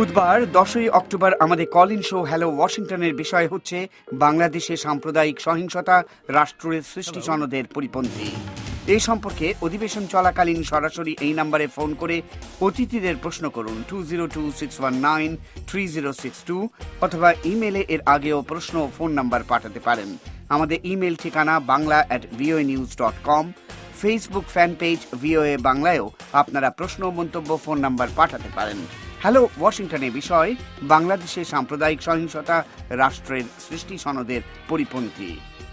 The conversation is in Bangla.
বুধবার 10ই অক্টোবর আমাদের কল ইন শো হ্যালো ওয়াশিংটনের বিষয় হচ্ছে বাংলাদেশে সাম্প্রদায়িক সহিংসতা রাষ্ট্রের সৃষ্টি সনদের পরিপন্থী। এই সম্পর্কে অধিবেশন চলাকালীন সরাসরি এই নম্বরে ফোন করে অতিথিদের প্রশ্ন করুন 202-619-3062 অথবা ইমেলে এর আগেও প্রশ্ন ও ফোন নাম্বার পাঠাতে পারেন। আমাদের ইমেল ঠিকানা bangla@voanews.com। Facebook fan page VOA বাংলায়ও আপনারা প্রশ্ন মন্তব্য ফোন নাম্বার পাঠাতে পারেন। হ্যালো ওয়াশিংটনের বিষয় বাংলাদেশে সাম্প্রদায়িক সহিংসতা রাষ্ট্রের সৃষ্টি সনদের পরিপন্থী।